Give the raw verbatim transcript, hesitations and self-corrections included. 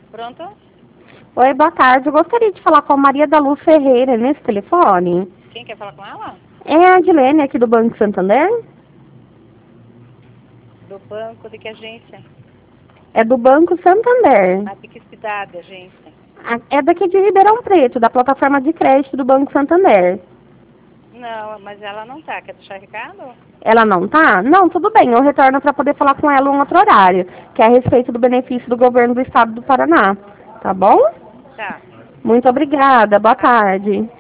Pronto? Oi, boa tarde. Eu gostaria de falar com a Maria da Luz Ferreira nesse telefone. Quem quer falar com ela? É a Adilene aqui do Banco Santander? Do banco de que agência? É do Banco Santander. Ah, de que cidade, agência? A- É daqui de Ribeirão Preto, da plataforma de crédito do Banco Santander. Não, mas ela não tá. Quer deixar recado? Ela não tá? Não, tudo bem. Eu retorno para poder falar com ela em um outro horário, que é a respeito do benefício do governo do estado do Paraná. Tá bom? Tá. Muito obrigada. Boa tarde.